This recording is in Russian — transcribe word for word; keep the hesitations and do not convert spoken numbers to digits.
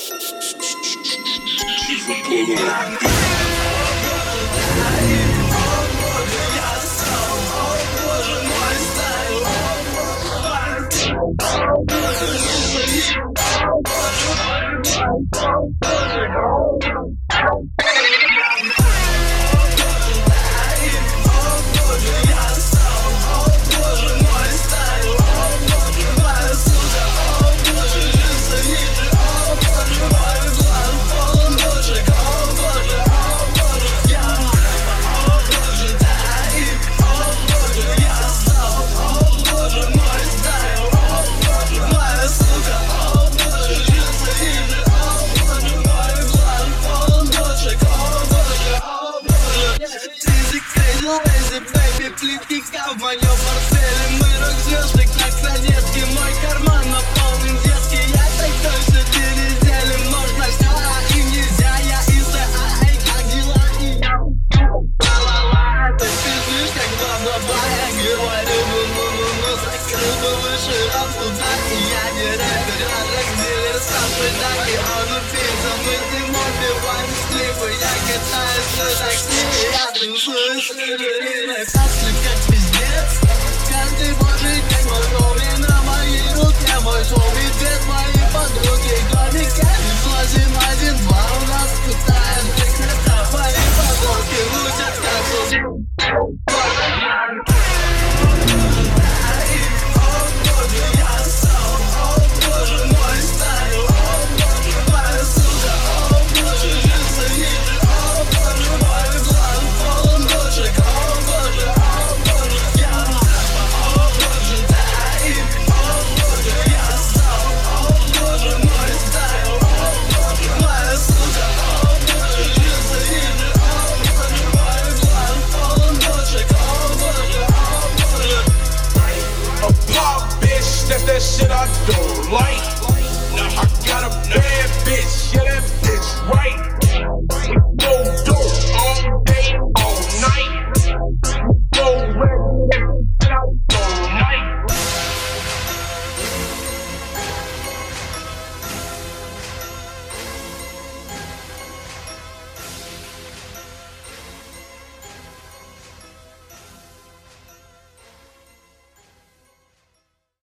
Плитника в моем портфеле, мы рок-звезды, как советский. Мой карман наполнен детский. Я такой, что две недели можно все, а им нельзя. Я из ТА, эй, как дела? И я ла-ла-ла, ты пиздишь, как бла-бла-бла. Я говорю, ну-ну-ну-ну, закрыл бы выше рот туда. И я не рэпер, а рэк-дилер, сам пыдаки. Он убийца, мы с ним убиваем склипы. Я катаюсь на такси, я тусуюсь с рыбиной. Как пиздец, каждый божий день мой хобби на моей руке. Мой шоу и без моей подруги. Домик, и злозим один-два у нас тут.